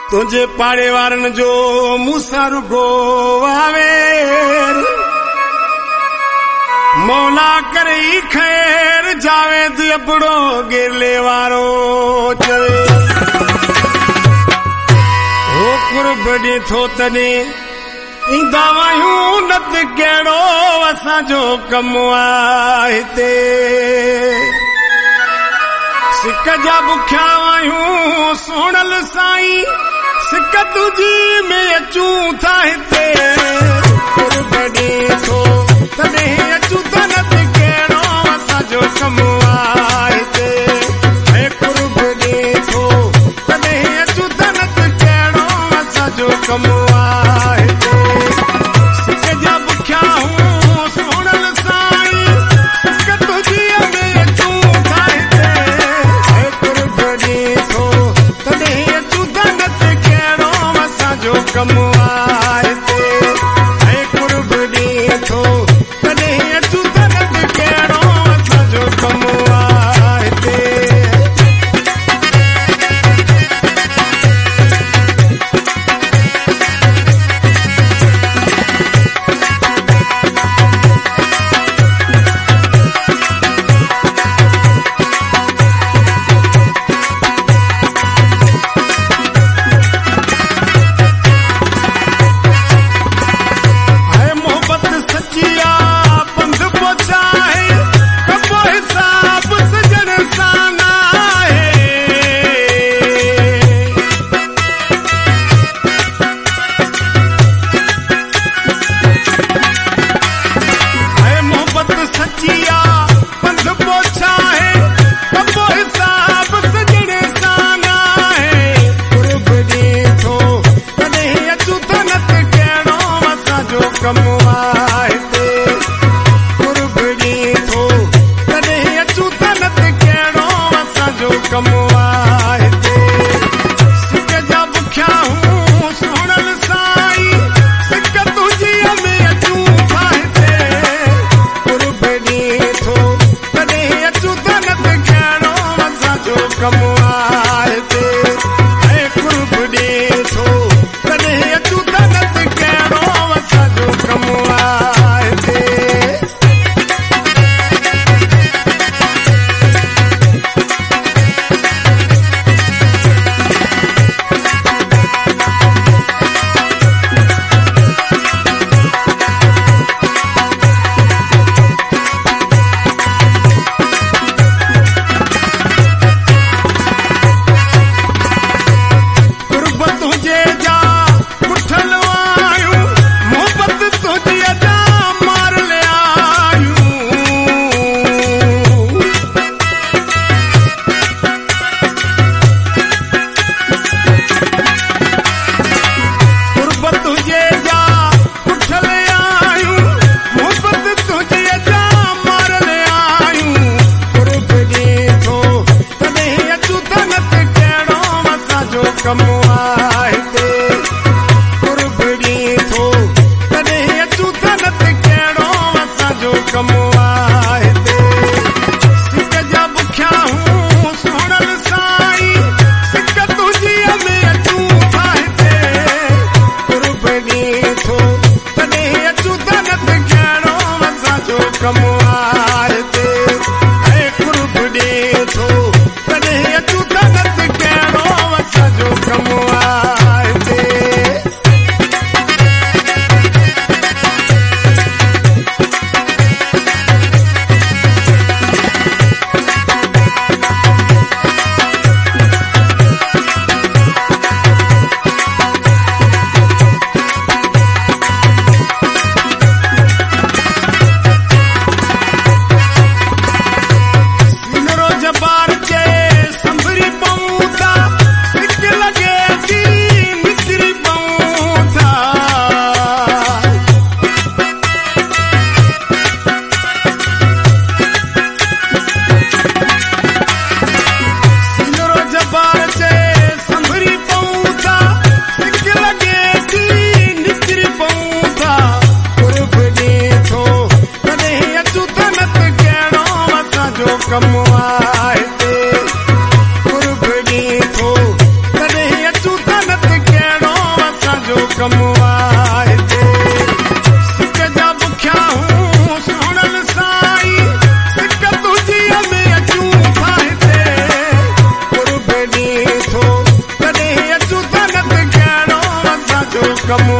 तुझे पाड़े वारन जो मूसा रुगो आवे मौला करे खैर जावे तू अपड़ो गिरले वारो चले हो कुर्बनी थो तने इंदा वायूं नत केड़ो असांजो कम हिते सिक जा बुख्या वायूं सोनल साईं सिक तुझी में अचूं था हिते कुर्बनी थो तने अचूं था नत केड़ो असांजो कम हिते हे कुर्बनी थो तने अचूं था नत केड़ो असांजो कम come on. कमु